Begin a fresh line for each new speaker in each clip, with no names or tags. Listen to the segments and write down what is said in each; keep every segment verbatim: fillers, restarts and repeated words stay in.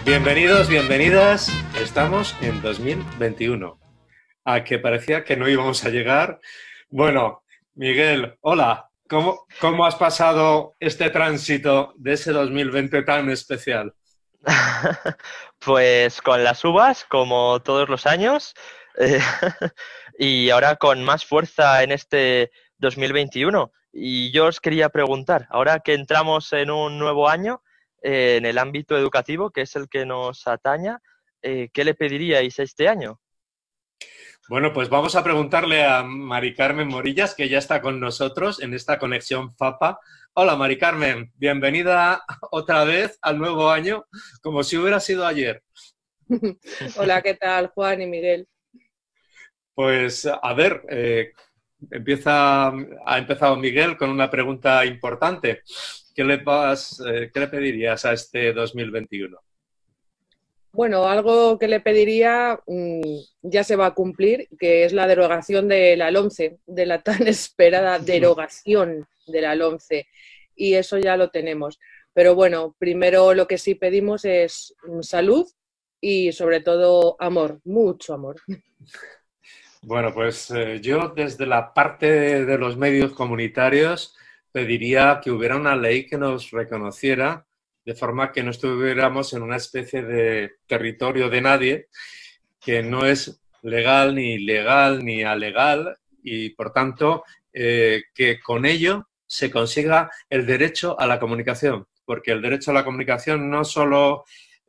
Bienvenidos, bienvenidas. Estamos en dos mil veintiuno. A que parecía que no íbamos a llegar. Bueno, Miguel, hola. ¿Cómo, cómo has pasado este tránsito de ese dos mil veinte tan especial?
Pues con las uvas, como todos los años, eh, y ahora con más fuerza en este dos mil veintiuno. Y yo os quería preguntar, ahora que entramos en un nuevo año, eh, en el ámbito educativo, que es el que nos ataña, eh, ¿qué le pediríais este año?
Bueno, pues vamos a preguntarle a Mari Carmen Morillas, que ya está con nosotros en esta conexión FAPA. Hola, Mari Carmen, bienvenida otra vez al nuevo año, como si hubiera sido ayer.
Hola, ¿qué tal, Juan y Miguel?
Pues a ver, eh, empieza, ha empezado Miguel con una pregunta importante. ¿Qué le, vas, eh, ¿qué le pedirías a este dos mil veintiuno?
Bueno, algo que le pediría mmm, ya se va a cumplir, que es la derogación de la LOMCE, de la tan esperada derogación de la LOMCE, y eso ya lo tenemos. Pero bueno, primero lo que sí pedimos es salud y sobre todo amor, mucho amor.
Bueno, pues eh, yo desde la parte de, de los medios comunitarios pediría que hubiera una ley que nos reconociera de forma que no estuviéramos en una especie de territorio de nadie que no es legal, ni ilegal, ni alegal y por tanto eh, que con ello se consiga el derecho a la comunicación, porque el derecho a la comunicación no solo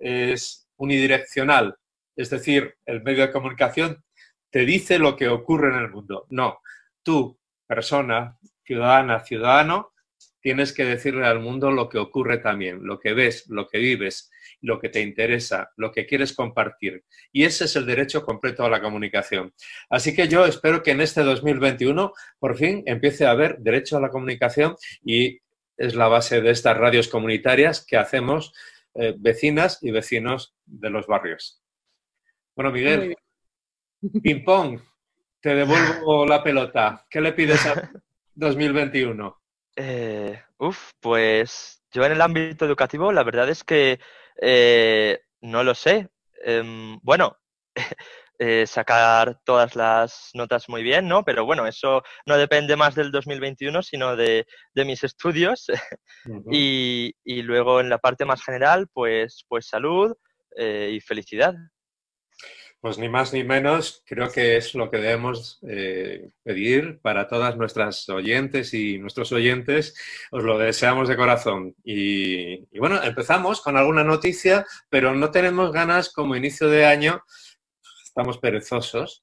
es unidireccional, es decir, el medio de comunicación te dice lo que ocurre en el mundo. No, tú, persona, ciudadana, ciudadano, tienes que decirle al mundo lo que ocurre también, lo que ves, lo que vives, lo que te interesa, lo que quieres compartir. Y ese es el derecho completo a la comunicación. Así que yo espero que en este dos mil veintiuno por fin empiece a haber derecho a la comunicación y es la base de estas radios comunitarias que hacemos eh, vecinas y vecinos de los barrios. Bueno,
Muy
Miguel,
bien.
ping-pong, te devuelvo la pelota. ¿Qué le pides a dos mil veintiuno?
Eh, uf, pues yo en el ámbito educativo la verdad es que eh, no lo sé. Em, bueno, eh, sacar todas las notas muy bien, ¿no? Pero bueno, eso no depende más del dos mil veintiuno, sino de, de mis estudios.
Uh -huh.
Y, y luego en la parte más general, pues, pues salud eh, y felicidad.
Pues ni más ni menos, creo que es lo que debemos eh, pedir para todas nuestras oyentes y nuestros oyentes. Os lo deseamos de corazón. Y, y bueno, empezamos con alguna noticia, pero no tenemos ganas como inicio de año, estamos perezosos,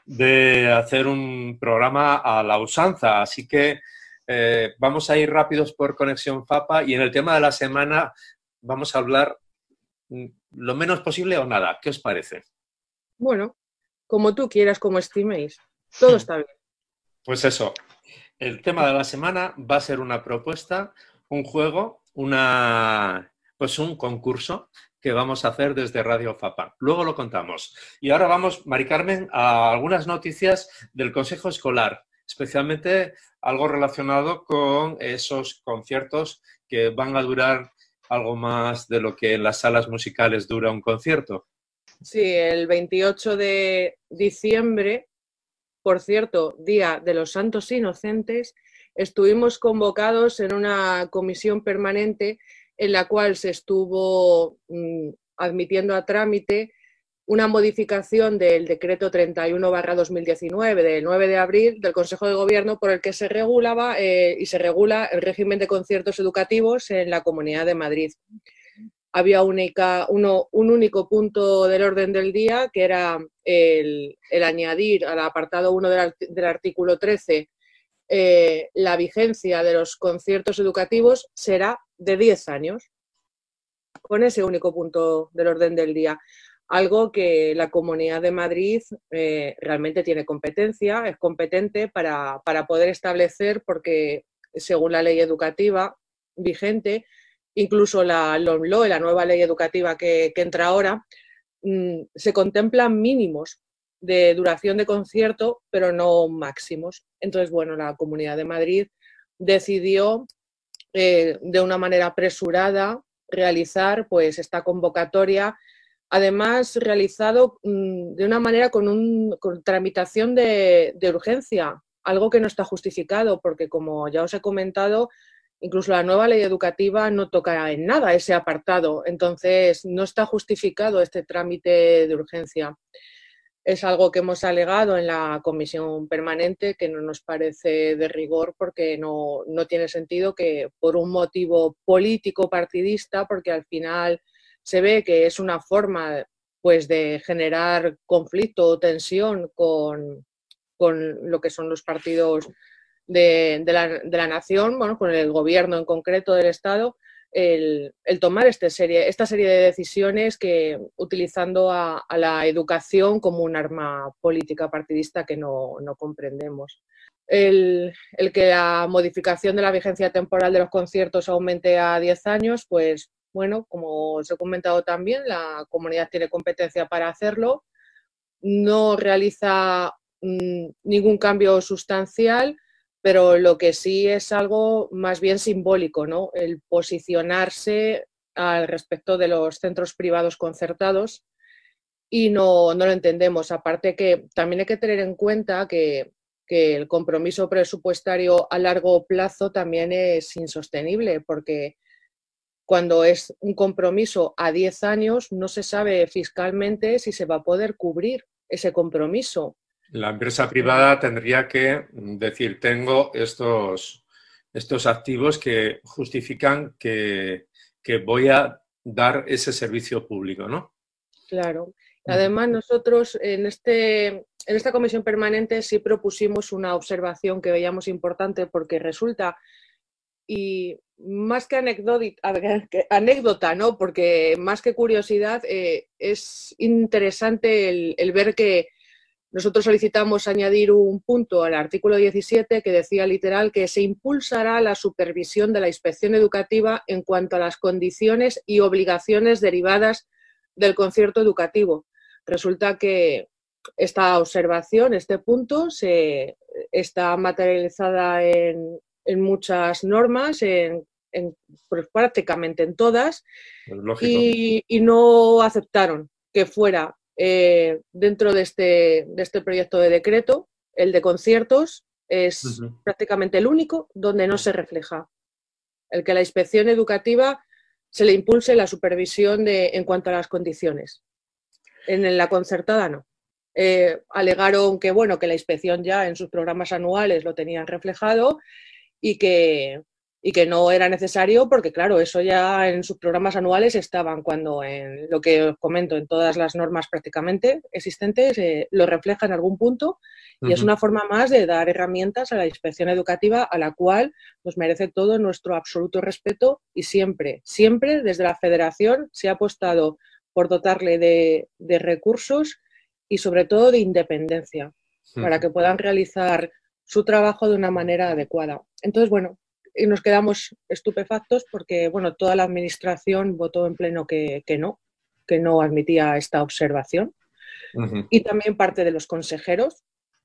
de hacer un programa a la usanza. Así que eh, vamos a ir rápidos por Conexión FAPA y en el tema de la semana vamos a hablar lo menos posible o nada. ¿Qué os parece?
Bueno, como tú quieras, como estiméis, todo está bien.
Pues eso, el tema de la semana va a ser una propuesta, un juego, una, pues un concurso que vamos a hacer desde Radio FAPA. Luego lo contamos. Y ahora vamos, Mari Carmen, a algunas noticias del Consejo Escolar, especialmente algo relacionado con esos conciertos que van a durar algo más de lo que en las salas musicales dura un concierto.
Sí, el veintiocho de diciembre, por cierto, Día de los Santos Inocentes, estuvimos convocados en una comisión permanente en la cual se estuvo mmm, admitiendo a trámite una modificación del decreto treinta y uno barra dos mil diecinueve del nueve de abril del Consejo de Gobierno por el que se regulaba eh, y se regula el régimen de conciertos educativos en la Comunidad de Madrid. Había única, uno, un único punto del orden del día, que era el, el añadir al apartado uno del, del artículo trece eh, la vigencia de los conciertos educativos será de diez años, con ese único punto del orden del día. Algo que la Comunidad de Madrid eh, realmente tiene competencia, es competente para, para poder establecer, porque según la ley educativa vigente, incluso la LOMLOE, la nueva ley educativa que, que entra ahora, mmm, se contemplan mínimos de duración de concierto, pero no máximos. Entonces, bueno, la Comunidad de Madrid decidió eh, de una manera apresurada realizar pues esta convocatoria, además realizado mmm, de una manera con, un, con tramitación de, de urgencia, algo que no está justificado porque, como ya os he comentado, incluso la nueva ley educativa no toca en nada ese apartado, entonces no está justificado este trámite de urgencia. Es algo que hemos alegado en la comisión permanente, que no nos parece de rigor porque no, no tiene sentido que por un motivo político partidista, porque al final se ve que es una forma pues, de generar conflicto o tensión con, con lo que son los partidos de, de, la, de la nación, bueno, con el gobierno en concreto del Estado, el, el tomar este serie, esta serie de decisiones que utilizando a, a la educación como un arma política partidista que no, no comprendemos. El, el que la modificación de la vigencia temporal de los conciertos aumente a diez años, pues bueno, como os he comentado también, la comunidad tiene competencia para hacerlo, no realiza mmm, ningún cambio sustancial, pero lo que sí es algo más bien simbólico, ¿no? El posicionarse al respecto de los centros privados concertados y no, no lo entendemos. Aparte que también hay que tener en cuenta que, que el compromiso presupuestario a largo plazo también es insostenible, porque cuando es un compromiso a diez años no se sabe fiscalmente si se va a poder cubrir ese compromiso.
La empresa privada tendría que decir, tengo estos, estos activos que justifican que, que voy a dar ese servicio público, ¿no?
Claro. Además, nosotros en, este, en esta comisión permanente sí propusimos una observación que veíamos importante porque resulta, y más que anécdota, ¿no? Porque más que curiosidad, eh, es interesante el, el ver que nosotros solicitamos añadir un punto al artículo diecisiete que decía literal que se impulsará la supervisión de la inspección educativa en cuanto a las condiciones y obligaciones derivadas del concierto educativo. Resulta que esta observación, este punto, se, está materializada en, en muchas normas, en, en, pues prácticamente en todas, y, y no aceptaron que fuera Eh, dentro de este, de este proyecto de decreto, el de conciertos es uh-huh. prácticamente el único donde no se refleja. El que la inspección educativa se le impulse la supervisión de, en cuanto a las condiciones. En la concertada no. Eh, alegaron que, bueno, que la inspección ya en sus programas anuales lo tenían reflejado y que, y que no era necesario porque, claro, eso ya en sus programas anuales estaban, cuando en lo que os comento, en todas las normas prácticamente existentes, eh, lo refleja en algún punto y uh-huh. es una forma más de dar herramientas a la inspección educativa, a la cual nos merece todo nuestro absoluto respeto, y siempre, siempre desde la Federación se ha apostado por dotarle de, de recursos y sobre todo de independencia uh-huh. para que puedan realizar su trabajo de una manera adecuada. Entonces, bueno, y nos quedamos estupefactos porque, bueno, toda la administración votó en pleno que, que no, que no admitía esta observación. Uh-huh. Y también parte de los consejeros.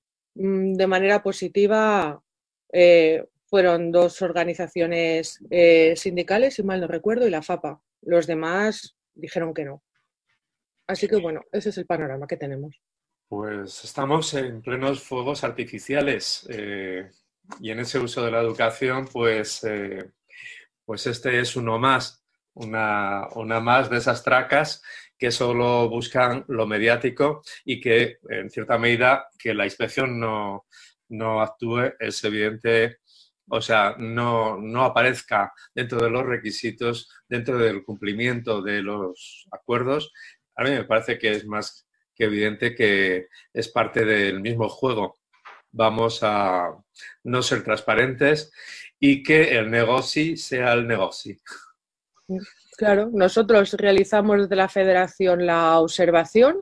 De manera positiva, eh, fueron dos organizaciones eh, sindicales, si mal no recuerdo, y la FAPA. Los demás dijeron que no. Así que, bueno, ese es el panorama que tenemos.
Pues estamos en plenos fuegos artificiales. Eh... Y en ese uso de la educación, pues, eh, pues este es uno más, una, una más de esas tracas que solo buscan lo mediático y que, en cierta medida, que la inspección no, no actúe es evidente, o sea, no, no aparezca dentro de los requisitos, dentro del cumplimiento de los acuerdos. A mí me parece que es más que evidente que es parte del mismo juego. Vamos a no ser transparentes y que el negocio sea el negocio.
Claro, nosotros realizamos desde la Federación la observación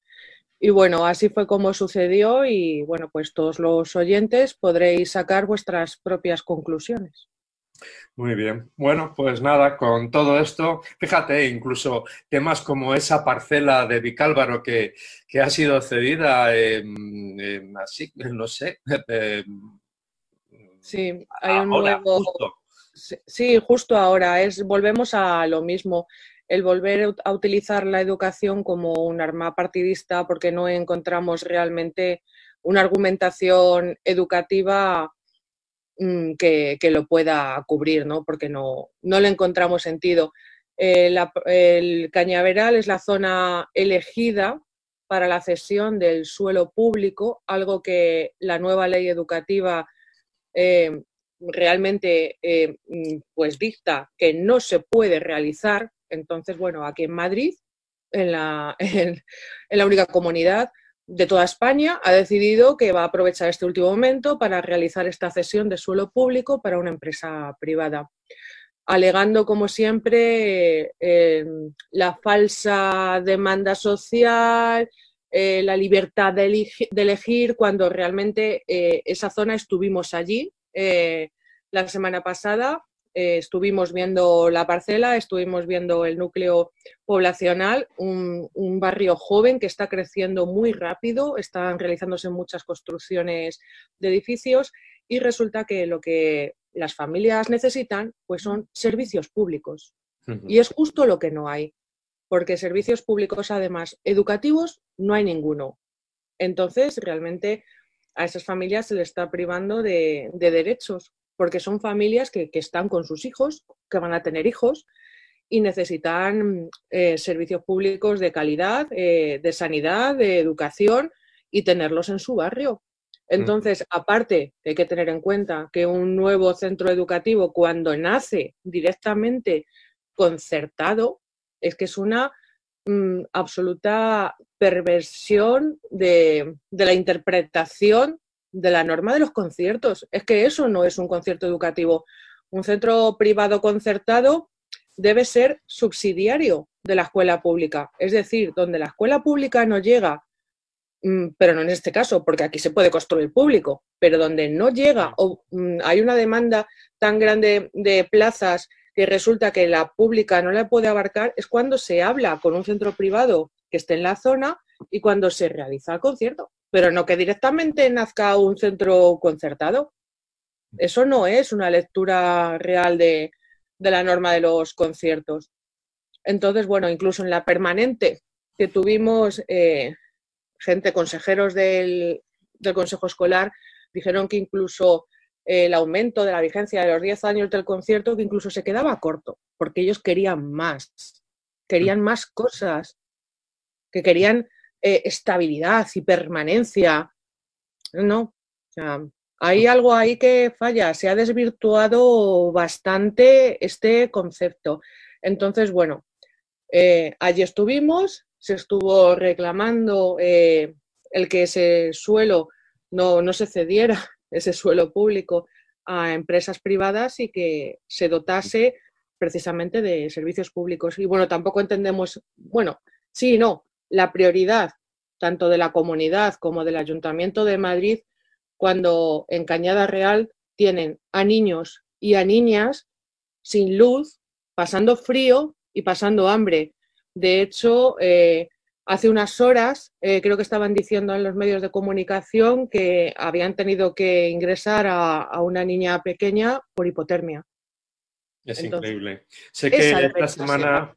y bueno, así fue como sucedió y bueno, pues todos los oyentes podréis sacar vuestras propias conclusiones.
Muy bien. Bueno, pues nada, con todo esto, fíjate, incluso temas como esa parcela de Vicálvaro que, que ha sido cedida, eh, eh, así, no sé. Eh,
sí, hay un
ahora,
nuevo...
justo.
Sí, sí, justo ahora es, volvemos a lo mismo, el volver a utilizar la educación como un arma partidista porque no encontramos realmente una argumentación educativa mm, que, que, lo pueda cubrir, ¿no? Porque no, no le encontramos sentido. Eh, la, el Cañaveral es la zona elegida para la cesión del suelo público, algo que la nueva ley educativa eh, realmente eh, pues dicta que no se puede realizar. Entonces, bueno, aquí en Madrid, en la, en, en la única comunidad de toda España, ha decidido que va a aprovechar este último momento para realizar esta cesión de suelo público para una empresa privada, alegando, como siempre, eh, la falsa demanda social, eh, la libertad de, elegir, de elegir cuando realmente eh, esa zona estuvimos allí. Eh, la semana pasada eh, estuvimos viendo la parcela, estuvimos viendo el núcleo poblacional, un, un barrio joven que está creciendo muy rápido, están realizándose muchas construcciones de edificios y resulta que lo que las familias necesitan pues son servicios públicos. Uh-huh. Y es justo lo que no hay, porque servicios públicos, además, educativos, no hay ninguno. Entonces, realmente a esas familias se les está privando de, de derechos, porque son familias que, que están con sus hijos, que van a tener hijos y necesitan eh, servicios públicos de calidad, eh, de sanidad, de educación y tenerlos en su barrio. Entonces, aparte, hay que tener en cuenta que un nuevo centro educativo, cuando nace directamente concertado, es que es una mmm, absoluta perversión de, de la interpretación de la norma de los conciertos. Es que eso no es un concierto educativo. Un centro privado concertado debe ser subsidiario de la escuela pública. Es decir, donde la escuela pública no llega, pero no en este caso, porque aquí se puede construir público, pero donde no llega o um, hay una demanda tan grande de plazas que resulta que la pública no la puede abarcar, es cuando se habla con un centro privado que esté en la zona y cuando se realiza el concierto, pero no que directamente nazca un centro concertado. Eso no es una lectura real de, de la norma de los conciertos. Entonces, bueno, incluso en la permanente que tuvimos... Eh, gente, consejeros del, del Consejo Escolar, dijeron que incluso eh, el aumento de la vigencia de los diez años del concierto, que incluso se quedaba corto, porque ellos querían más, querían más cosas, que querían eh, estabilidad y permanencia. No, o sea, hay algo ahí que falla, se ha desvirtuado bastante este concepto. Entonces, bueno, eh, allí estuvimos, se estuvo reclamando eh, el que ese suelo no, no se cediera, ese suelo público, a empresas privadas y que se dotase precisamente de servicios públicos. Y bueno, tampoco entendemos, bueno, sí y no, la prioridad tanto de la comunidad como del Ayuntamiento de Madrid cuando en Cañada Real tienen a niños y a niñas sin luz, pasando frío y pasando hambre. De hecho, eh, hace unas horas eh, creo que estaban diciendo en los medios de comunicación que habían tenido que ingresar a, a una niña pequeña por hipotermia.
Es Entonces, increíble. Sé que esta semana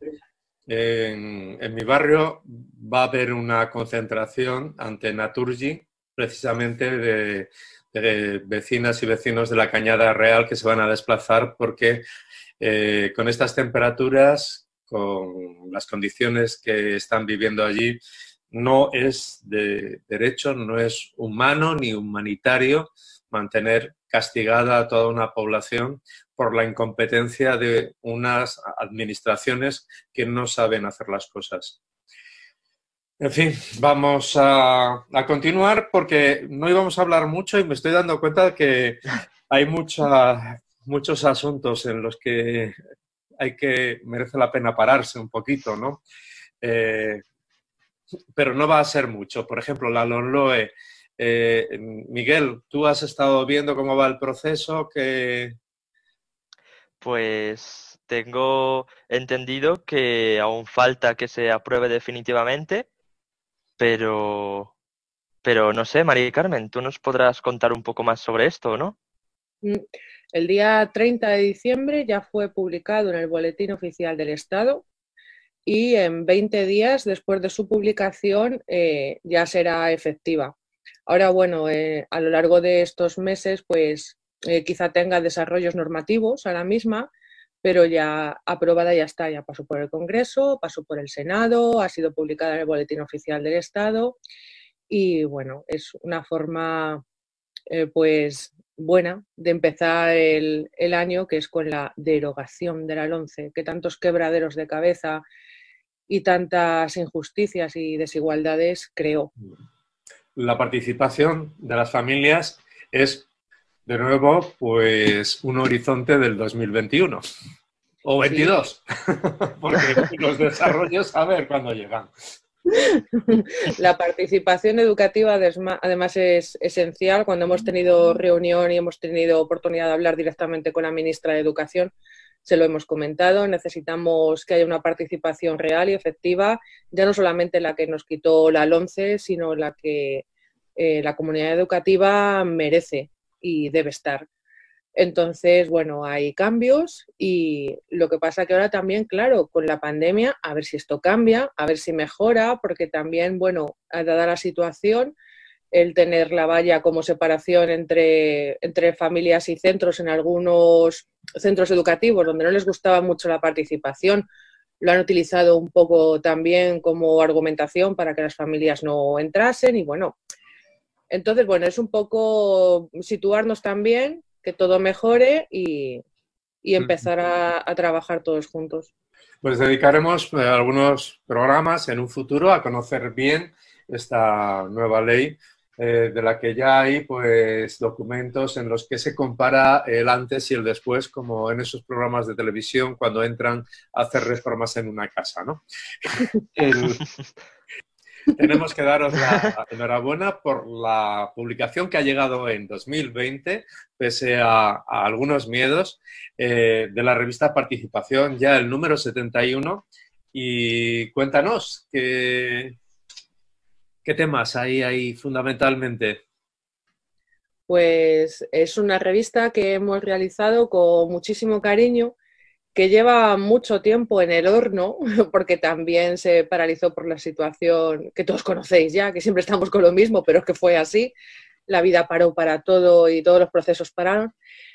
en, en mi barrio va a haber una concentración ante Naturgy, precisamente de, de vecinas y vecinos de la Cañada Real que se van a desplazar porque eh, con estas temperaturas, con las condiciones que están viviendo allí, no es de derecho, no es humano ni humanitario mantener castigada a toda una población por la incompetencia de unas administraciones que no saben hacer las cosas. En fin, vamos a, a continuar porque no íbamos a hablar mucho y me estoy dando cuenta de que hay mucha, muchos asuntos en los que hay que, merece la pena pararse un poquito, ¿no? Eh, pero no va a ser mucho. Por ejemplo, la LOMLOE. Eh, Miguel, ¿tú has estado viendo cómo va el proceso? Que...
Pues tengo entendido que aún falta que se apruebe definitivamente, pero, pero no sé, María Carmen, tú nos podrás contar un poco más sobre esto, ¿no?
El día treinta de diciembre ya fue publicado en el Boletín Oficial del Estado y en veinte días después de su publicación eh, ya será efectiva. Ahora, bueno, eh, a lo largo de estos meses, pues eh, quizá tenga desarrollos normativos a la misma, pero ya aprobada ya está, ya pasó por el Congreso, pasó por el Senado, ha sido publicada en el Boletín Oficial del Estado y, bueno, es una forma, eh, pues, buena de empezar el, el año, que es con la derogación de la LOMCE, que tantos quebraderos de cabeza y tantas injusticias y desigualdades creó.
La participación de las familias es, de nuevo, pues un horizonte del dos mil veintiuno o veintidós, sí. Porque los desarrollos a ver cuándo llegan.
La participación educativa además es esencial. Cuando hemos tenido reunión y hemos tenido oportunidad de hablar directamente con la ministra de Educación, se lo hemos comentado, necesitamos que haya una participación real y efectiva, ya no solamente la que nos quitó la LOMCE, sino la que eh, la comunidad educativa merece y debe estar. Entonces, bueno, hay cambios y lo que pasa que ahora también, claro, con la pandemia, a ver si esto cambia, a ver si mejora, porque también, bueno, dada la situación, el tener la valla como separación entre, entre familias y centros en algunos centros educativos donde no les gustaba mucho la participación, lo han utilizado un poco también como argumentación para que las familias no entrasen y bueno, entonces, bueno, es un poco situarnos también, que todo mejore y, y empezar a, a trabajar todos juntos.
Pues dedicaremos eh, algunos programas en un futuro a conocer bien esta nueva ley, eh, de la que ya hay pues documentos en los que se compara el antes y el después, como en esos programas de televisión cuando entran a hacer reformas en una casa, ¿no? El... Tenemos que daros la enhorabuena por la publicación que ha llegado en dos mil veinte, pese a, a algunos miedos, eh, de la revista Participación, ya el número setenta y uno. Y cuéntanos, ¿qué, qué temas hay ahí fundamentalmente?
Pues es una revista que hemos realizado con muchísimo cariño, que lleva mucho tiempo en el horno, porque también se paralizó por la situación que todos conocéis ya, que siempre estamos con lo mismo, pero es que fue así. La vida paró para todo y todos los procesos pararon.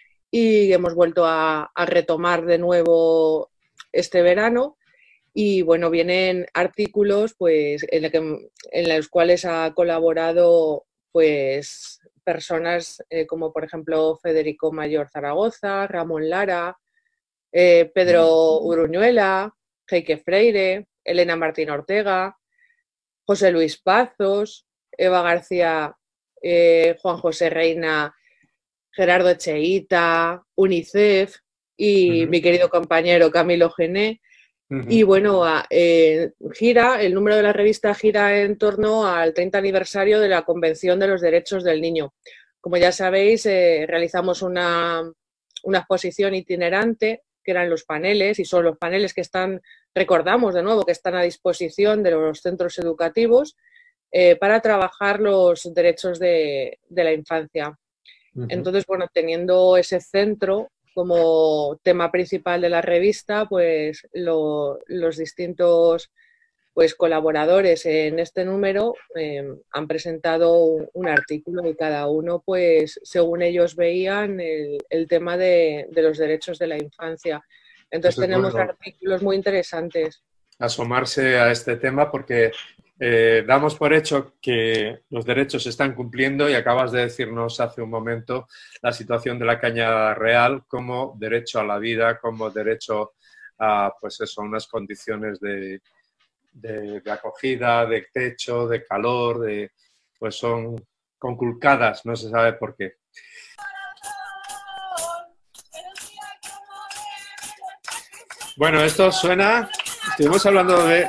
Y hemos vuelto a, a retomar de nuevo este verano. Y bueno, vienen artículos pues, en, el que, en los cuales ha colaborado pues, personas eh, como, por ejemplo, Federico Mayor Zaragoza, Ramón Lara, Eh, Pedro Uruñuela, Heike Freire, Elena Martín Ortega, José Luis Pazos, Eva García, eh, Juan José Reina, Gerardo Echeíta, UNICEF y uh-huh. mi querido compañero Camilo Gené. Uh-huh. Y bueno, eh, gira, el número de la revista gira en torno al treinta aniversario de la Convención de los Derechos del Niño. Como ya sabéis, eh, realizamos una, una exposición itinerante que eran los paneles, y son los paneles que están, recordamos de nuevo, que están a disposición de los centros educativos eh, para trabajar los derechos de, de la infancia. Uh-huh. Entonces, bueno, teniendo ese centro como tema principal de la revista, pues lo, los distintos pues, colaboradores en este número eh, han presentado un, un artículo y cada uno, pues, según ellos veían el, el tema de, de los derechos de la infancia. Entonces pues tenemos bueno, artículos muy interesantes.
Asomarse a este tema porque eh, damos por hecho que los derechos se están cumpliendo y acabas de decirnos hace un momento la situación de la Cañada Real como derecho a la vida, como derecho a, pues eso, unas condiciones de... De, de acogida, de techo, de calor, de, pues son conculcadas, no se sabe por qué. Bueno, esto suena, estuvimos hablando de,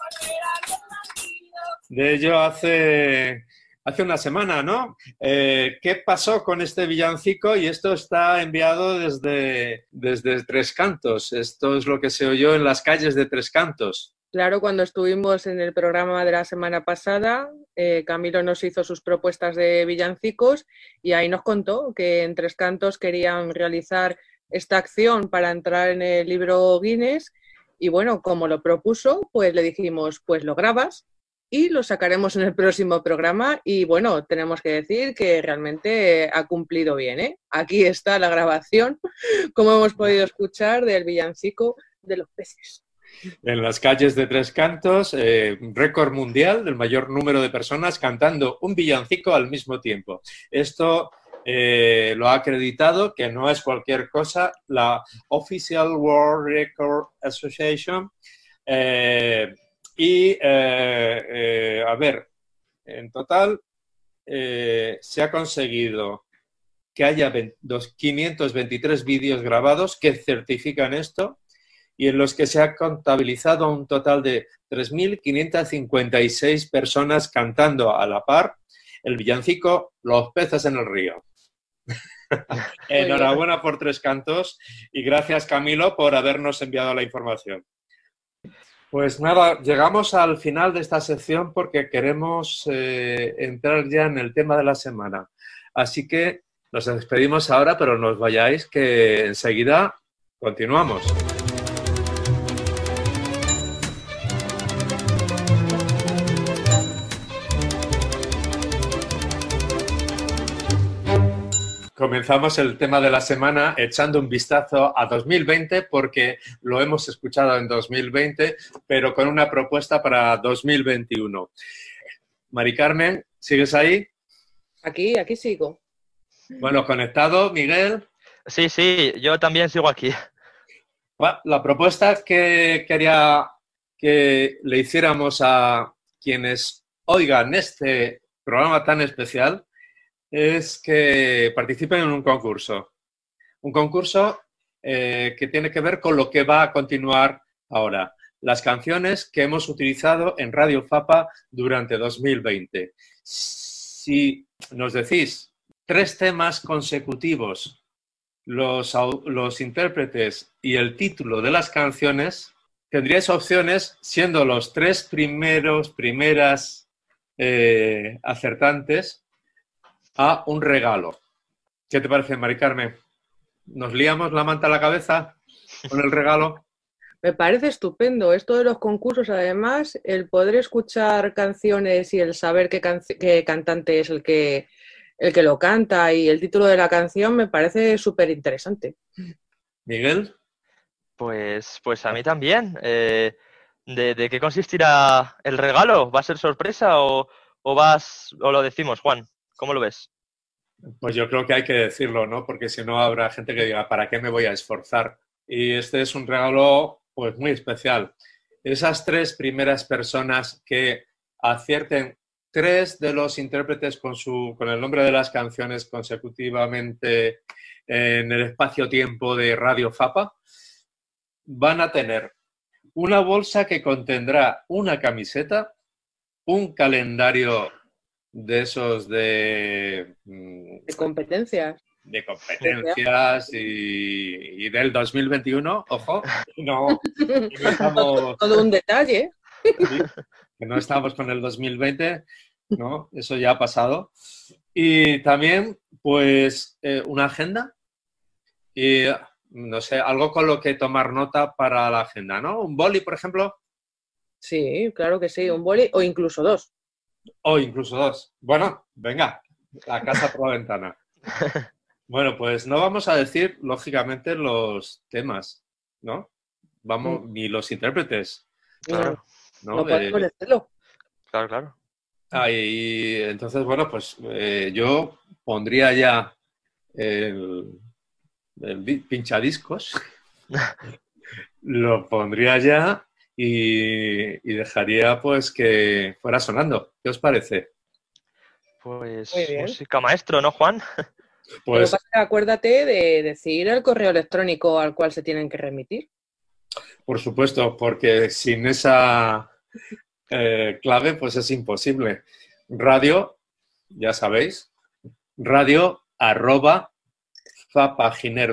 de ello hace, hace una semana, ¿no? Eh, ¿Qué pasó con este villancico? Y esto está enviado desde, desde Tres Cantos. Esto es lo que se oyó en las calles de Tres Cantos.
Claro, cuando estuvimos en el programa de la semana pasada, eh, Camilo nos hizo sus propuestas de villancicos y ahí nos contó que en Tres Cantos querían realizar esta acción para entrar en el libro Guinness y bueno, como lo propuso, pues le dijimos, pues lo grabas y lo sacaremos en el próximo programa y bueno, tenemos que decir que realmente ha cumplido bien, ¿eh? Aquí está la grabación, como hemos podido escuchar, del villancico de los peces.
En las calles de Tres Cantos, eh, récord mundial del mayor número de personas cantando un villancico al mismo tiempo. Esto eh, lo ha acreditado, que no es cualquier cosa, la Official World Record Association. Eh, y, eh, eh, a ver, en total eh, se ha conseguido que haya quinientos veintitrés vídeos grabados que certifican esto, y en los que se ha contabilizado un total de tres mil quinientas cincuenta y seis personas cantando a la par el villancico Los peces en el río. Enhorabuena por Tres Cantos y gracias, Camilo, por habernos enviado la información. Pues nada, llegamos al final de esta sección porque queremos eh, entrar ya en el tema de la semana. Así que nos despedimos ahora, pero no os vayáis, que enseguida continuamos. Comenzamos el tema de la semana echando un vistazo a dos mil veinte porque lo hemos escuchado en dos mil veinte, pero con una propuesta para dos mil veintiuno. Mari Carmen, ¿sigues ahí?
Aquí, aquí sigo.
Bueno, conectado, Miguel.
Sí, sí, yo también sigo aquí.
Bueno, la propuesta que quería que le hiciéramos a quienes oigan este programa tan especial es que participen en un concurso. Un concurso eh, que tiene que ver con lo que va a continuar ahora. Las canciones que hemos utilizado en Radio Fapa durante dos mil veinte. Si nos decís tres temas consecutivos, los, los intérpretes y el título de las canciones, tendríais opciones, siendo los tres primeros, primeras eh, acertantes, a un regalo. ¿Qué te parece, Mari Carmen? ¿Nos liamos la manta a la cabeza con el regalo?
Me parece estupendo. Esto de los concursos, además, el poder escuchar canciones y el saber qué, can qué cantante es el que, el que lo canta y el título de la canción me parece súper interesante.
¿Miguel?
Pues, pues a mí también. Eh, ¿de, ¿De qué consistirá el regalo? ¿Va a ser sorpresa o, o, vas, o lo decimos, Juan? ¿Cómo lo ves?
Pues yo creo que hay que decirlo, ¿no? Porque si no habrá gente que diga, ¿para qué me voy a esforzar? Y este es un regalo, pues, muy especial. Esas tres primeras personas que acierten tres de los intérpretes con, su, con el nombre de las canciones consecutivamente en el espacio-tiempo de Radio Fapa van a tener una bolsa que contendrá una camiseta, un calendario de esos de...
De competencias.
De competencias y, y del dos mil veintiuno, ojo, no, no estamos...
Todo un detalle.
Sí, que no estamos con el dos mil veinte, ¿no? Eso ya ha pasado. Y también, pues, eh, una agenda y, no sé, algo con lo que tomar nota para la agenda, ¿no? Un boli, por ejemplo.
Sí, claro que sí, un boli o incluso dos.
O incluso dos. Bueno, venga, la casa por la ventana. Bueno, pues no vamos a decir, lógicamente, los temas, ¿no? Vamos, ni los intérpretes.
Claro.
No, no podemos eh, decirlo.
Claro, claro.
Ah, y entonces, bueno, pues eh, yo pondría ya el, el pinchadiscos, lo pondría ya y, y dejaría pues que fuera sonando. ¿Qué os parece?
Pues música maestro, ¿no, Juan?
Pues pasa, acuérdate de decir el correo electrónico al cual se tienen que remitir.
Por supuesto, porque sin esa eh, clave pues es imposible. Radio, ya sabéis, radio arroba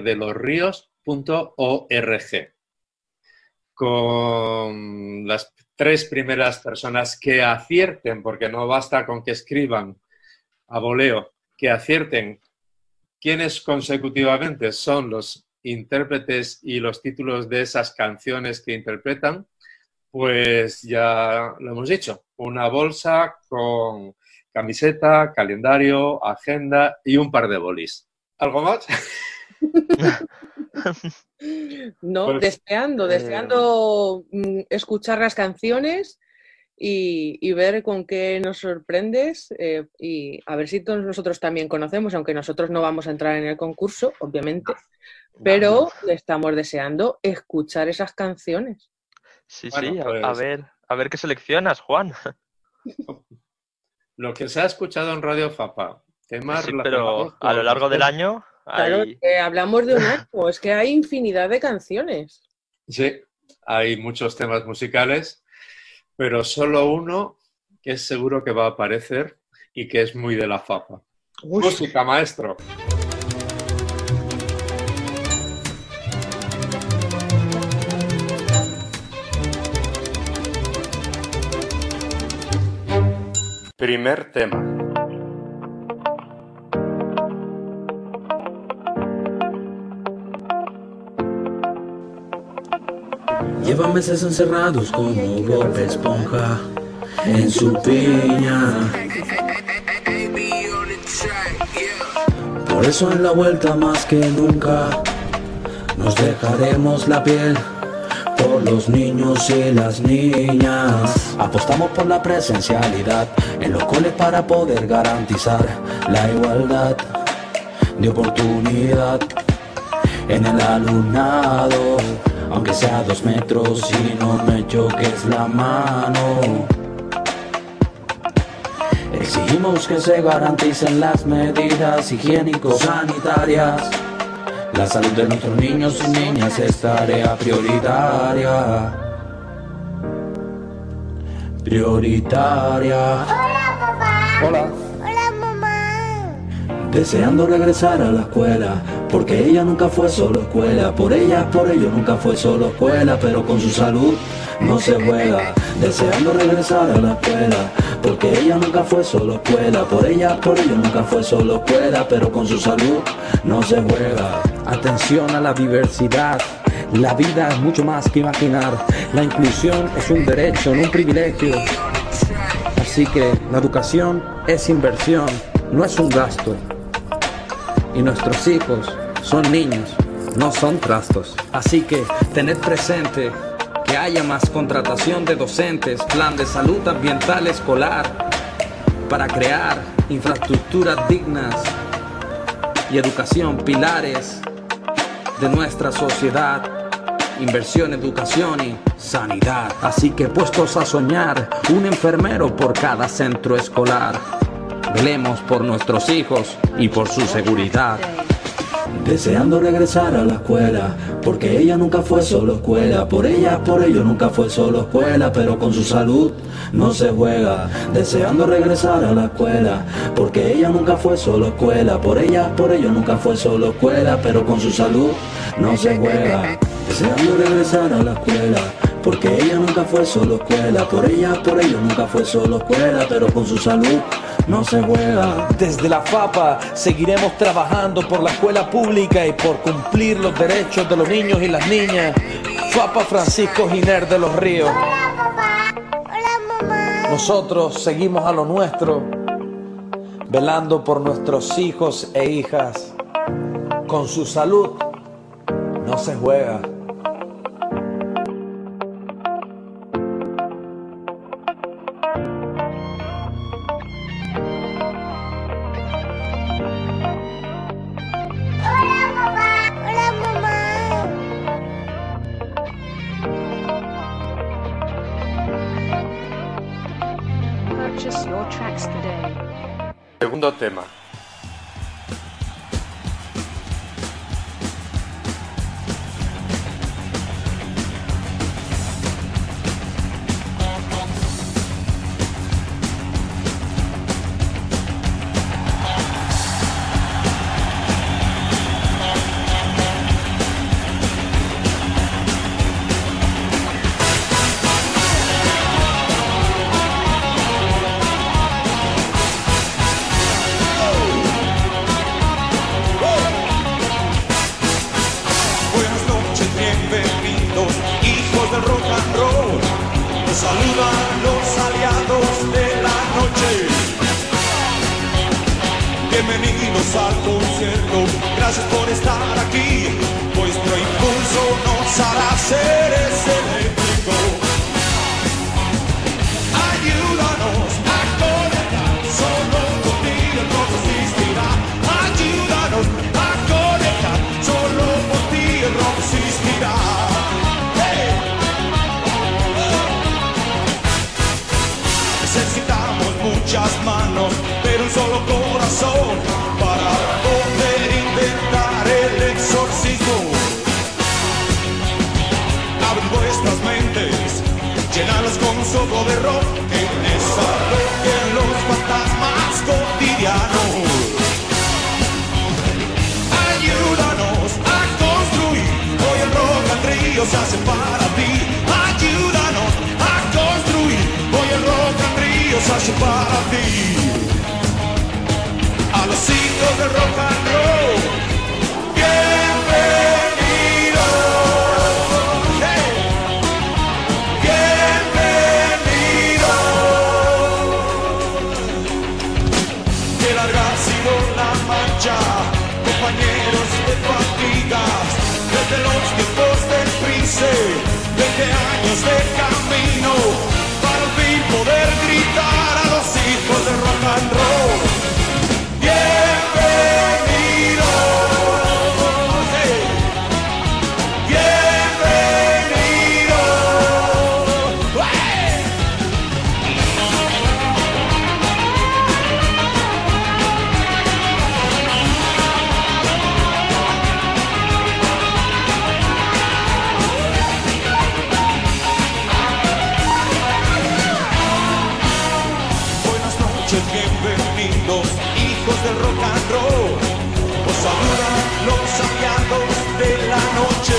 fapaginerdelosríos punto org. Con las tres primeras personas que acierten, porque no basta con que escriban a voleo, que acierten quiénes consecutivamente son los intérpretes y los títulos de esas canciones que interpretan, pues ya lo hemos dicho, una bolsa con camiseta, calendario, agenda y un par de bolis. ¿Algo más?
No,
Pues,
deseando,
eh,
deseando mm, escuchar las canciones y, y ver con qué nos sorprendes eh, y a ver si todos nosotros también conocemos, aunque nosotros no vamos a entrar en el concurso, obviamente, pero estamos deseando escuchar esas canciones.
Sí,
Bueno,
sí, a, a
pues
ver, a ver qué seleccionas, Juan.
lo que se ha escuchado en Radio Fapa, temas
Sí, pero
relacionados
a lo
con
largo del
usted.
año
Claro, es
hay...
que hablamos de un año, es que hay infinidad de canciones.
Sí, hay muchos temas musicales, pero solo uno que es seguro que va a aparecer y que es muy de la Fapa.
Uy,
Música, maestro. Primer tema.
Lleva meses encerrados como Bob Esponja en su piña. Por eso en la vuelta más que nunca nos dejaremos la piel por los niños y las niñas. Apostamos por la presencialidad en los coles para poder garantizar la igualdad de oportunidad en el alumnado. Aunque sea dos metros y no me choques la mano. Exigimos que se garanticen las medidas higiénico-sanitarias. La salud de nuestros niños y niñas es tarea prioritaria. Prioritaria.
Hola, papá.
Hola.
Hola, mamá.
Deseando regresar a la escuela, porque ella nunca fue solo escuela. Por ella, por ello nunca fue solo escuela, pero con su salud no se juega. Deseando regresar a la escuela, porque ella nunca fue solo escuela. Por ella, por ello nunca fue solo escuela, pero con su salud no se juega. Atención a la diversidad. La vida es mucho más que imaginar. La inclusión es un derecho, no un privilegio. Así que la educación es inversión, no es un gasto. Y nuestros hijos son niños, no son trastos. Así que tened presente que haya más contratación de docentes, plan de salud ambiental escolar, para crear infraestructuras dignas y educación, pilares de nuestra sociedad, inversión, educación y sanidad. Así que puestos a soñar, un enfermero por cada centro escolar. Velemos por nuestros hijos y por su seguridad. Deseando regresar a la escuela, porque ella nunca fue solo escuela. Por ella, por ello nunca fue solo escuela, pero con su salud no se juega. Deseando regresar a la escuela, porque ella nunca fue solo escuela. Por ella, por ello nunca fue solo escuela, pero con su salud no se juega. Deseando regresar a la escuela, porque ella nunca fue solo escuela. Por ella, por ello nunca fue solo escuela, pero con su salud no se juega.
Desde la Fapa seguiremos trabajando por la escuela pública y por cumplir los derechos de los niños y las niñas. Fapa Francisco Giner de los Ríos.
Hola, papá. Hola, mamá.
Nosotros seguimos a lo nuestro, velando por nuestros hijos e hijas. Con su salud no se juega.
Hola, papá. Hola, mamá.
Purchase your tracks today.
Segundo tema.
Os saludan los aliados de la noche. Bienvenidos al concierto, gracias por estar aquí. Vuestro impulso nos hará seres eléctricos. Ayúdanos a conectar, solo contigo el rock existirá. Ayúdanos a conectar, solo por ti el rock existirá. Hey. Necesitamos muchas manos, pero un solo corazón para poder intentar el exorcismo. Abren vuestras mentes, llénalas con un soplo de rock que desalojen los fantasmas cotidianos. Ayúdanos a construir, hoy el rock and río se hace para ti. Ayúdanos a construir, hoy el rock and río se hace para ti. A los hijos del rock and roll, bienvenidos. Hey. Qué larga ha sido la marcha, compañeros de fatigas, desde los tiempos del Prince, veinte años de camino, para al fin poder gritar a los hijos del rock and roll. Bienvenidos, hey. Bienvenidos, hey. Buenas noches, bienvenidos, hijos del rock and roll. Os saludan los aliados de la noche.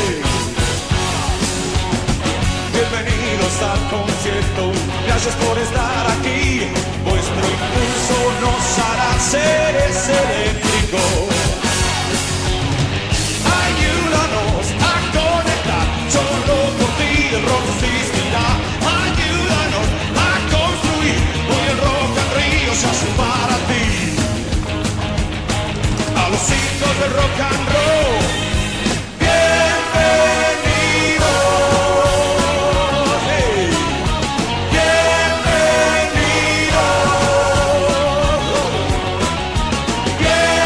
Bienvenidos al concierto, gracias por estar aquí. Vuestro impulso nos hará seres eléctricos. Ayúdanos a conectar, solo por ti el rock existirá. Ayúdanos a construir, hoy el rock and río se hace para ti. A los hijos del rock and roll, bienvenidos. Hey. Bienvenidos.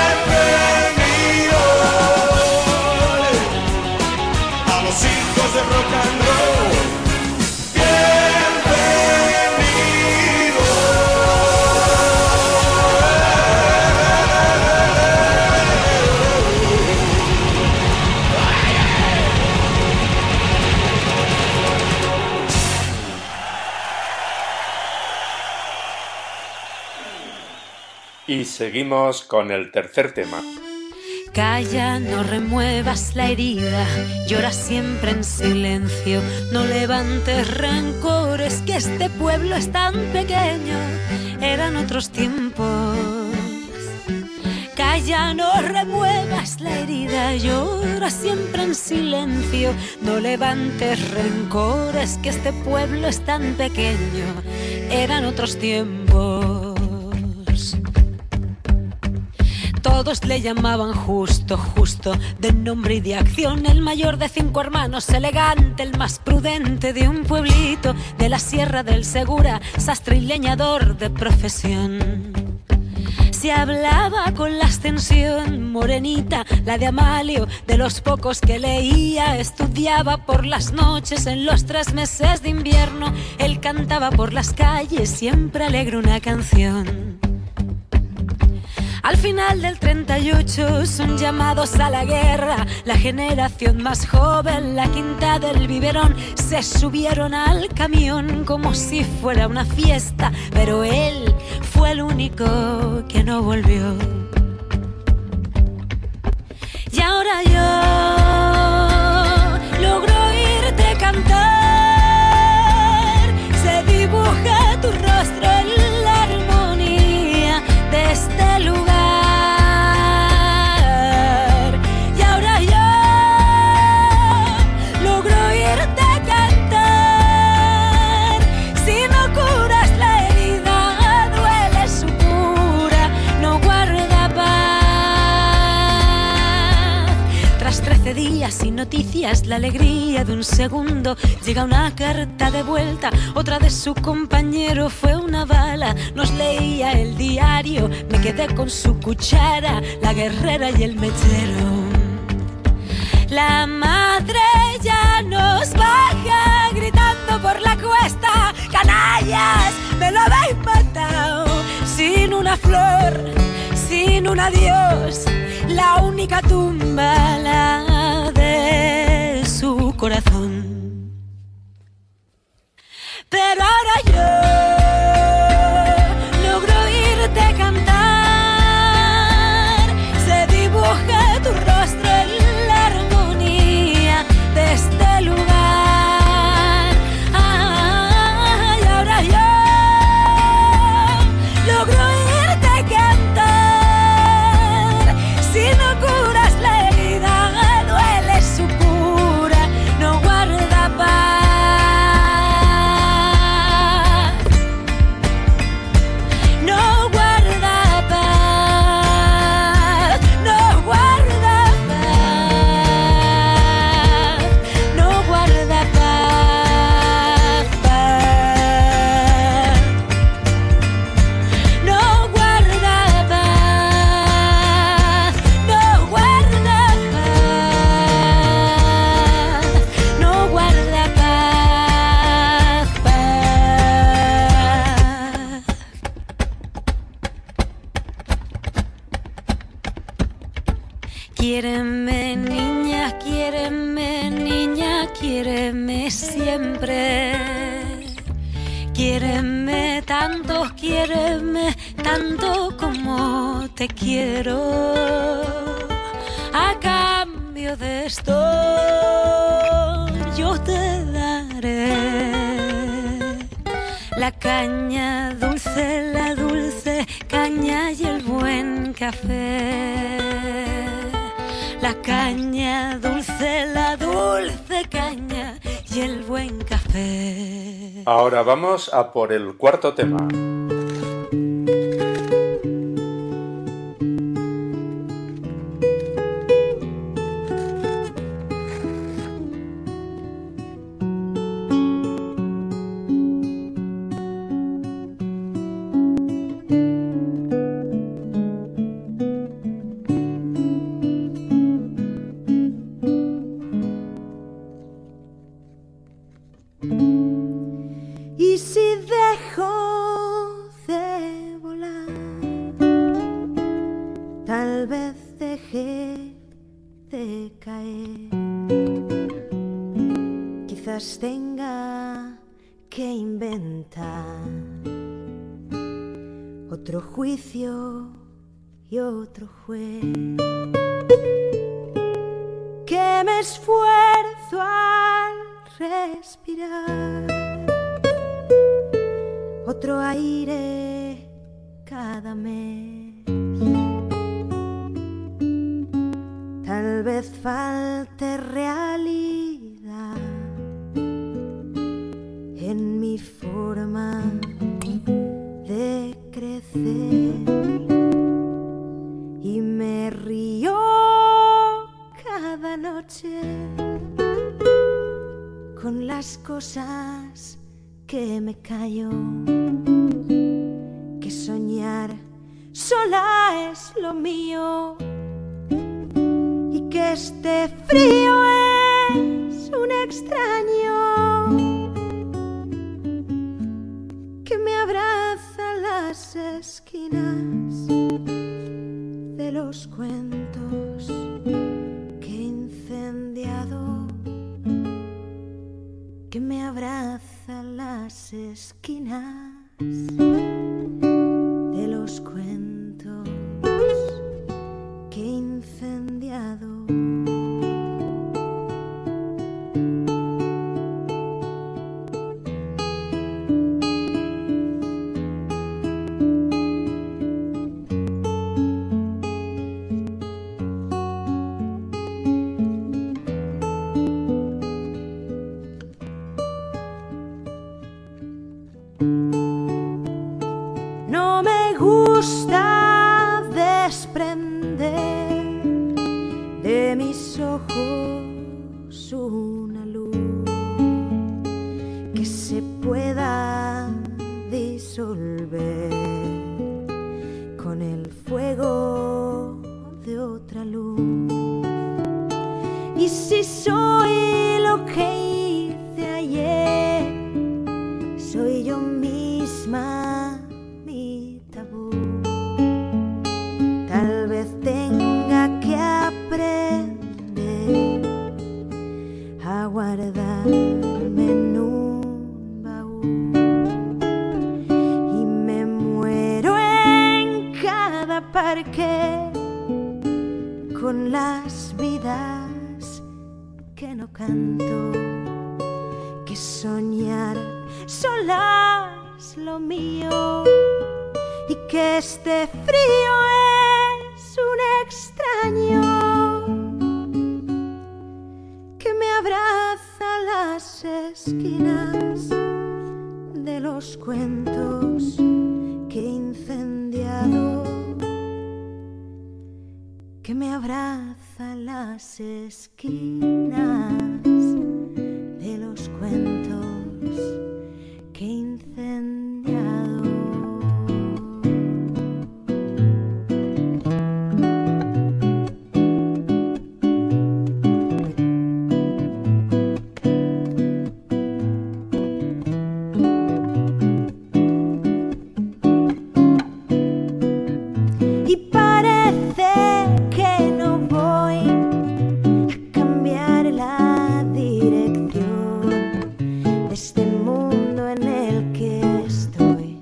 Bienvenidos. A los hijos del rock and roll,
Y seguimos con el tercer tema.
Calla, no remuevas la herida, llora siempre en silencio, no levantes rencores, que este pueblo es tan pequeño, eran otros tiempos. Calla, no remuevas la herida, llora siempre en silencio, no levantes rencores, que este pueblo es tan pequeño, eran otros tiempos. Todos le llamaban Justo, Justo, de nombre y de acción, el mayor de cinco hermanos, elegante, el más prudente de un pueblito de la Sierra del Segura, sastre y leñador de profesión. Se hablaba con la Ascensión, morenita, la de Amalio, de los pocos que leía, estudiaba por las noches en los tres meses de invierno, él cantaba por las calles, siempre alegre una canción. Al final del treinta y ocho son llamados a la guerra, la generación más joven, la quinta del biberón, se subieron al camión como si fuera una fiesta, pero él fue el único que no volvió. Y ahora yo logro oírte cantar, se dibuja tu rostro en la armonía de este lugar. Y ahora yo logro oírte cantar, sonrías, la alegría de un segundo. Llega una carta de vuelta, otra de su compañero fue una bala. Nos leía el diario, me quedé con su cuchara, la guerrera y el mechero. La madre ya nos baja gritando por la cuesta: canallas, me lo habéis matado. Sin una flor, sin un adiós, la única tumba, la de su corazón. Pero ahora yo logro oírte cantar, se dibuja tu rostro en la armonía de este lugar. Ah, y ahora yo logro oírte cantar, si no curas la herida, duele su cura, no guarda paz, no guarda paz, no guarda paz, no guarda paz, paz. No guarda paz, no guarda paz, no guarda paz, paz. Quiéreme, niña, quiéreme, niña, quiéreme siempre. Quiéreme tanto, quiéreme tanto como te quiero. A cambio de esto yo te daré la caña dulce, la dulce caña y el buen café. La caña dulce, la dulce caña y el buen café.
Ahora vamos a por el cuarto tema.
Y si dejo de volar, tal vez deje de caer. Quizás tenga que inventar otro juicio y otro juez. Que me esfuerzo al respirar otro aire cada mes. Tal vez falte realidad en mi forma de crecer y me río cada noche con las cosas que me callo, que soñar sola es lo mío y que este frío es un extraño que me abraza las esquinas de los cuentos que he incendiado, que me abraza las esquinas de los cuentos que he incendiado. No me gusta desprender de mis ojos pueda disolver con el fuego de otra luz. Y si soy lo que hice ayer, soy yo misma mi tabú. Tal vez tenga que aprender a guardarme en un baúl. Y me muero en cada parque con las vidas que no canto, que soñar sola es lo mío y que este frío es un extraño que me abraza a las esquinas de los cuentos que he incendiado, que me abraza a las esquinas de los cuentos que he incendiado. Y parece que no voy a cambiar la dirección de este mundo en el que estoy,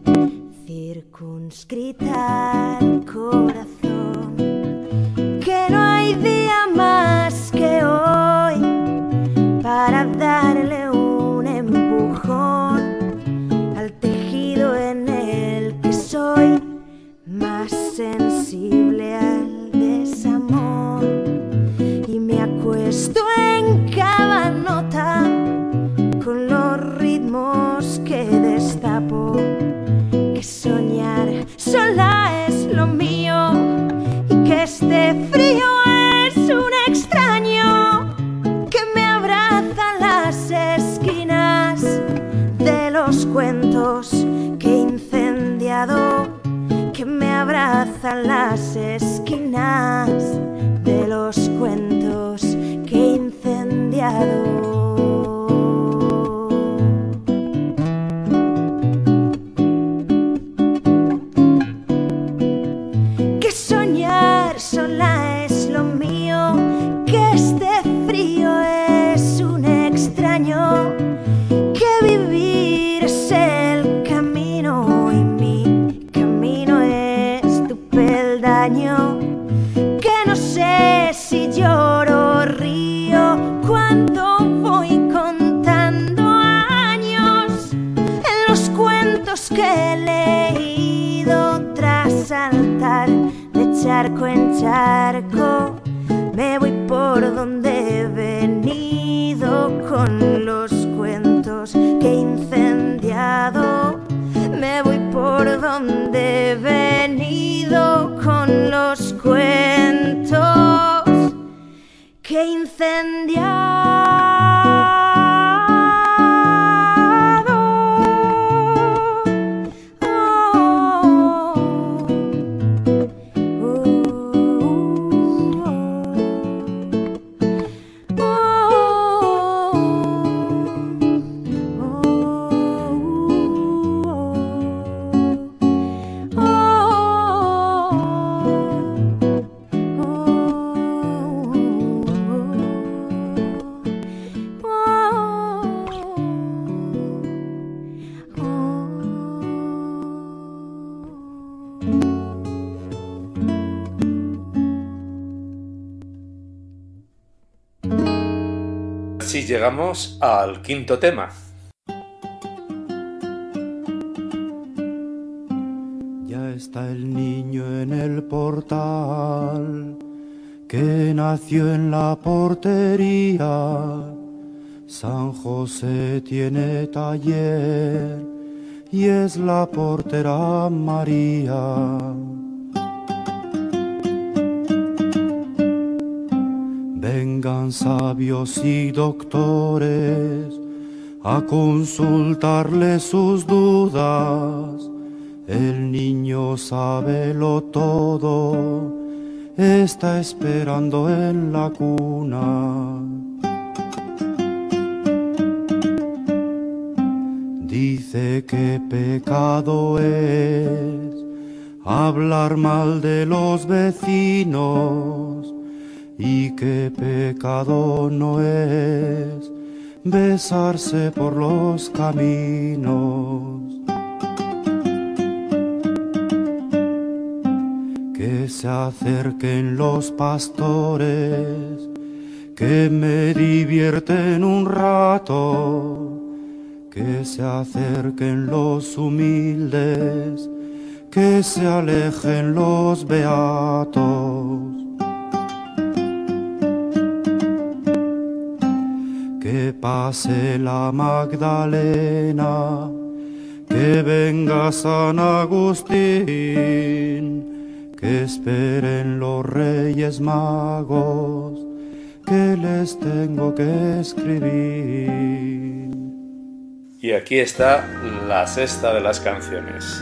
circunscrita al corazón, que no hay día más que hoy para darle un empujón al tejido en el que soy más sensible al desamor. Y me acuesto en cada nota con los ritmos que destapo, que soñar sola es lo mío y que este frío es un extraño que me abraza a las esquinas de los cuentos que he incendiado, que me abraza a las esquinas de los cuentos que he incendiado. Que soñar sola es lo mío, que este frío es un extraño, que vivir es el camino y mi camino es tu peldaño, que no sé si lloro o río cuando voy contando años en los cuentos que he leído tras saltar de charco en charco. Me voy por donde he venido con los cuentos que he incendiado. Me voy por donde he venido con los cuentos que he incendiado.
Si llegamos al quinto tema.
Ya está el niño en el portal, que nació en la portería. San José tiene taller y es la portera María. Vengan sabios y doctores a consultarle sus dudas. El niño sábelo todo, está esperando en la cuna. Dice que pecado es hablar mal de los vecinos y que pecado no es besarse por los caminos. Que se acerquen los pastores, que me divierten un rato. Que se acerquen los humildes, que se alejen los beatos. Que pase la Magdalena, que venga San Agustín, que esperen los Reyes Magos, que les tengo que escribir.
Y aquí está la sexta de las canciones.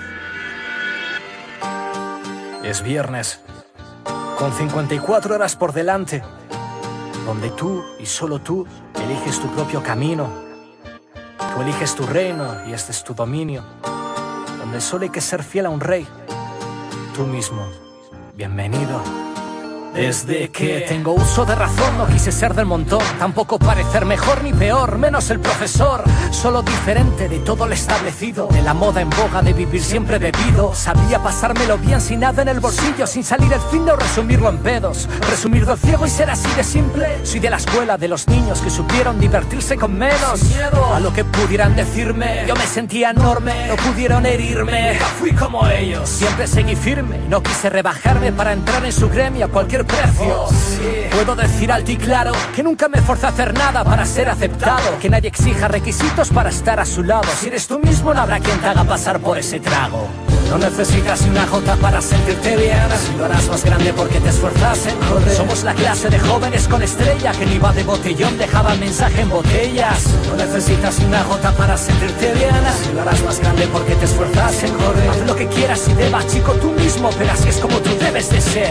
Es viernes, con cincuenta y cuatro horas por delante, donde tú y solo tú eliges tu propio camino. Tú eliges tu reino y este es tu dominio, donde solo hay que ser fiel a un rey, tú mismo. Bienvenido. Desde que tengo uso de razón no quise ser del montón, tampoco parecer mejor ni peor, menos el profesor, solo diferente de todo lo establecido, de la moda en boga de vivir siempre bebido. Sabía pasármelo bien sin nada en el bolsillo, sin salir el fin de o resumirlo en pedos, resumir del ciego y ser así de simple. Soy de la escuela de los niños que supieron divertirse con menos, sin miedo a lo que pudieran decirme. Yo me sentía enorme, no pudieron herirme, nunca fui como ellos, siempre seguí firme y no quise rebajarme para entrar en su gremio a cualquier precio. Oh, sí. Puedo decir alto y claro que nunca me forcé a hacer nada para ser aceptado, que nadie exija requisitos para estar a su lado. Si eres tú mismo no habrá quien te haga pasar por ese trago. No necesitas ni una jota para sentirte bien, si lo harás más grande porque te esfuerzas en correr. Somos la clase de jóvenes con estrella que ni iba de botellón, dejaba mensaje en botellas. No necesitas ni una jota para sentirte bien, si lo harás más grande porque te esfuerzas en correr. Haz lo que quieras y debas, chico, tú mismo, pero así es como tú debes de ser.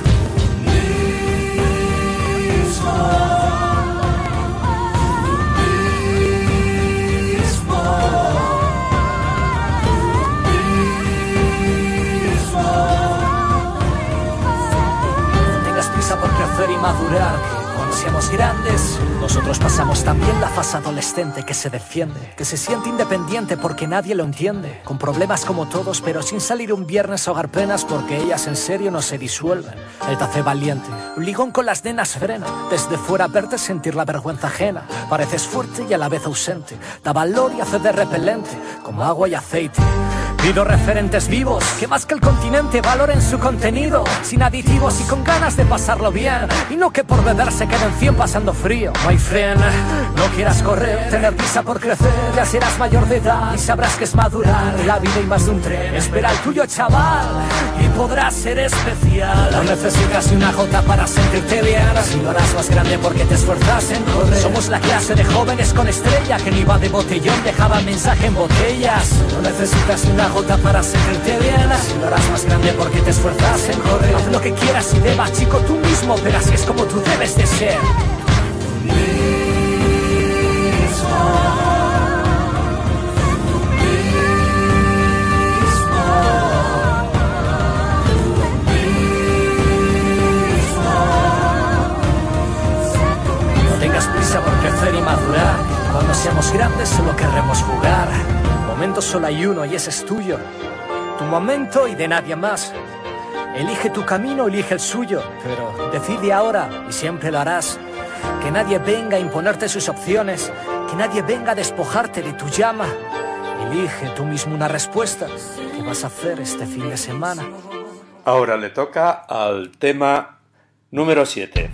No tengas prisa por crecer y madurar, que cuando seamos grandes nosotros pasamos también la fase adolescente, que se defiende, que se siente independiente porque nadie lo entiende, con problemas como todos pero sin salir un viernes a ahogar penas porque ellas en serio no se disuelven. Él te hace valiente, un ligón con las nenas frena, desde fuera verte sentir la vergüenza ajena. Pareces fuerte y a la vez ausente, da valor y hace de repelente, como agua y aceite. Pido referentes vivos, que más que el continente valoren su contenido, sin aditivos y con ganas de pasarlo bien, y no que por beber se queden cien pasando frío. My friend, no quieras correr, tener prisa por crecer, ya serás mayor de edad y sabrás que es madurar. La vida y más de un tren, espera el tuyo, chaval, y podrás ser especial. No necesitas ni una jota para sentirte bien, si lo harás más grande porque te esfuerzas en correr. Somos la clase de jóvenes con estrella que ni iba de botellón, dejaba mensaje en botellas. No necesitas ni una jota para sentirte bien, si lo harás más grande porque te esfuerzas en correr. Haz lo que quieras y debas, chico, tú mismo, pero así es como tú debes de ser. No tengas prisa por crecer y madurar, cuando seamos grandes solo querremos jugar. Momento solo hay uno y ese es tuyo, tu momento y de nadie más. Elige tu camino, elige el suyo, pero decide ahora y siempre lo harás. Que nadie venga a imponerte sus opciones, que nadie venga a despojarte de tu llama. Elige tú mismo una respuesta. ¿Qué vas a hacer este fin de semana?
Ahora le toca al tema número siete.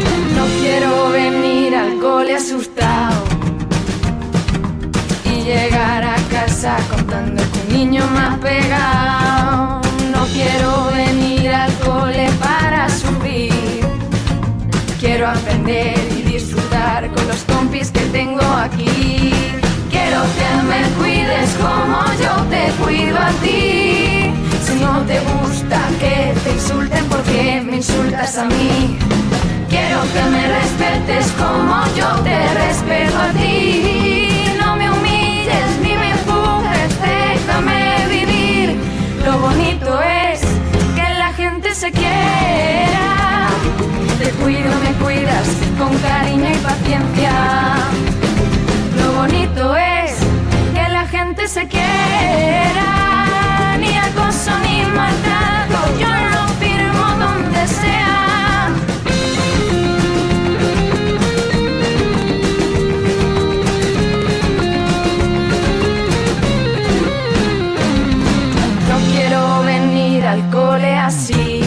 Asustado y llega niño más pegado. No quiero venir al cole para sufrir. Quiero aprender y disfrutar con los compis que tengo aquí. Quiero que me cuides como yo te cuido a ti. Si no te gusta que te insulten, ¿por qué me insultas a mí? Quiero que me respetes como yo te respeto a ti. No me humilles ni me empujes, déjame vivir. Lo bonito es que la gente se quiera. Te cuido, me cuidas con cariño y paciencia. Lo bonito es que la gente se quiera. Ni acoso ni maltrato, yo lo firmo donde sea. No quiero venir al cole así.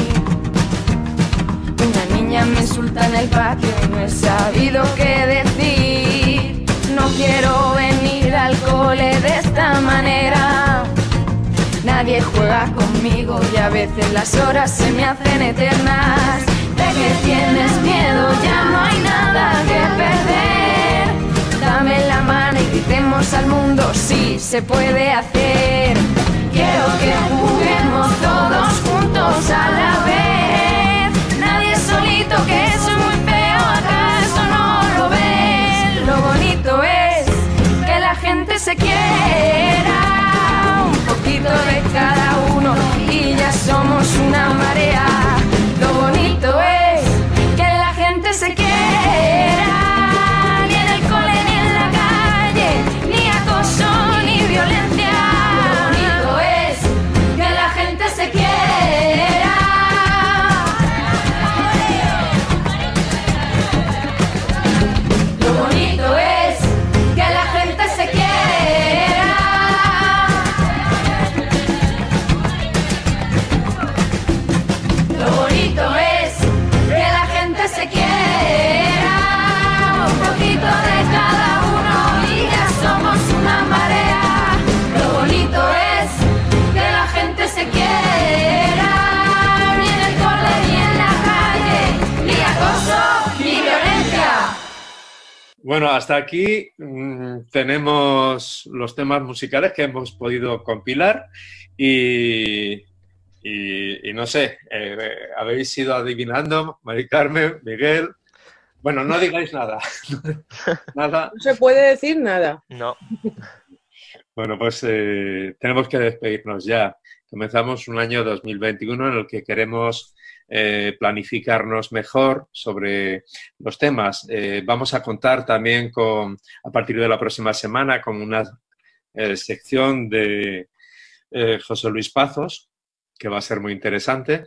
Una niña me insulta en el patio y no he sabido qué decir. No quiero venir al cole de esta manera. Nadie juega conmigo y a veces las horas se me hacen eternas. De que tienes miedo, ya no hay nada que perder. Dame la mano y gritemos al mundo, sí se puede hacer. Quiero que juguemos todos juntos a la vez. Nadie solito, que eso es muy feo, ¿acaso no lo ves? Lo bonito es que la gente se quiera. Un poquito de cada uno y ya somos una marea. Lo bonito es que la gente se quiera. Ni en el cole ni en la calle, ni acoso ni violencia. Lo bonito es que la gente se quiera. Lo bonito es que la gente se quiera. Lo bonito es que la gente se quiera. Un poquito de cada uno y ya somos una marea. Lo bonito es que la gente se quiera. Ni en el cole ni en la calle, ni acoso ni violencia.
Bueno, hasta aquí mmm, tenemos los temas musicales que hemos podido compilar y, y, y no sé, eh, habéis ido adivinando, Mari Carmen, Miguel. Bueno, no digáis nada. Nada.
No se puede decir nada.
No.
Bueno, pues eh, tenemos que despedirnos ya. Comenzamos un año dos mil veintiuno en el que queremos eh, planificarnos mejor sobre los temas. Eh, vamos a contar también con, a partir de la próxima semana, con una eh, sección de eh, José Luis Pazos, que va a ser muy interesante.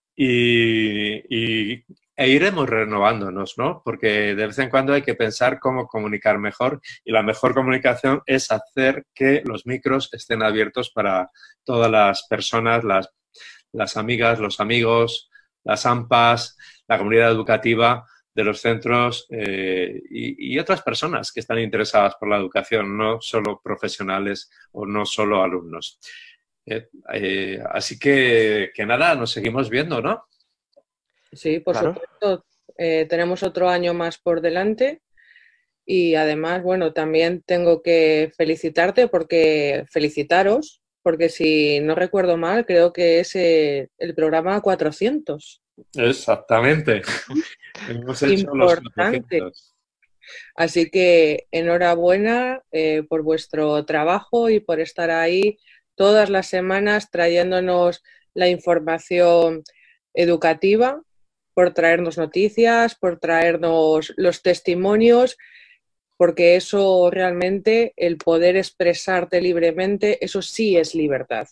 Y, y e iremos renovándonos, ¿no? Porque de vez en cuando hay que pensar cómo comunicar mejor y la mejor comunicación es hacer que los micros estén abiertos para todas las personas, las, las amigas, los amigos, las AMPAs, la comunidad educativa de los centros eh, y, y otras personas que están interesadas por la educación, no solo profesionales o no solo alumnos. Eh, eh, así que, que nada, nos seguimos viendo, ¿no?
Sí, por
Claro.
supuesto. Eh, tenemos otro año más por delante y además, bueno, también tengo que felicitarte porque felicitaros, porque si no recuerdo mal, creo que es eh, el programa cuatrocientos.
Exactamente. Hemos hecho los
Importante.
cuatrocientos.
Así que enhorabuena eh, por vuestro trabajo y por estar ahí todas las semanas trayéndonos la información educativa, por traernos noticias, por traernos los testimonios, porque eso realmente, el poder expresarte libremente, eso sí es libertad.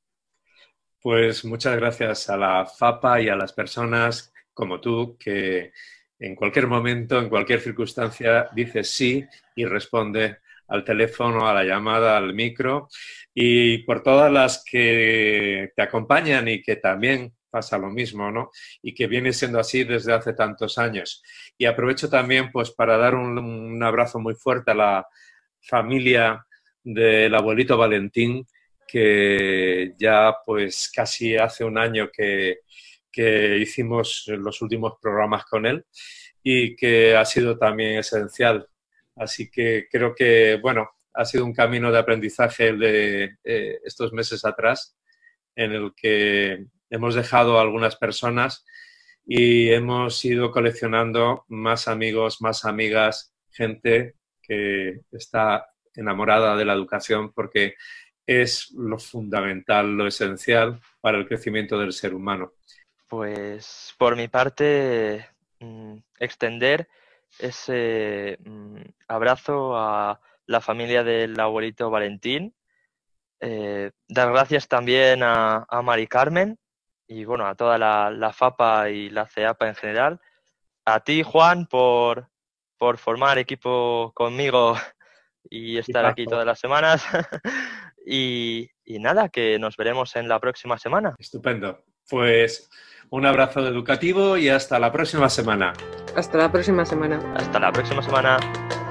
Pues muchas gracias a la FAPA y a las personas como tú que en cualquier momento, en cualquier circunstancia, dices sí y responde al teléfono, a la llamada, al micro, y por todas las que te acompañan y que también pasa lo mismo, ¿no? Y que viene siendo así desde hace tantos años. Y aprovecho también pues para dar un, un abrazo muy fuerte a la familia del abuelito Valentín, que ya pues casi hace un año que, que hicimos los últimos programas con él y que ha sido también esencial. Así que creo que, bueno, ha sido un camino de aprendizaje el de eh, estos meses atrás, en el que hemos dejado a algunas personas y hemos ido coleccionando más amigos, más amigas, gente que está enamorada de la educación porque es lo fundamental, lo esencial para el crecimiento del ser humano.
Pues por mi parte, mmm, extender ese mmm, abrazo a la familia del abuelito Valentín, eh, dar gracias también a, a Mari Carmen y bueno, a toda la, la FAPA y la CEAPA en general, a ti Juan por, por formar equipo conmigo y estar aquí todas las semanas. y, y nada, que nos veremos en la próxima semana.
Estupendo. Pues un abrazo educativo y hasta la próxima semana.
Hasta la próxima semana.
Hasta la próxima semana.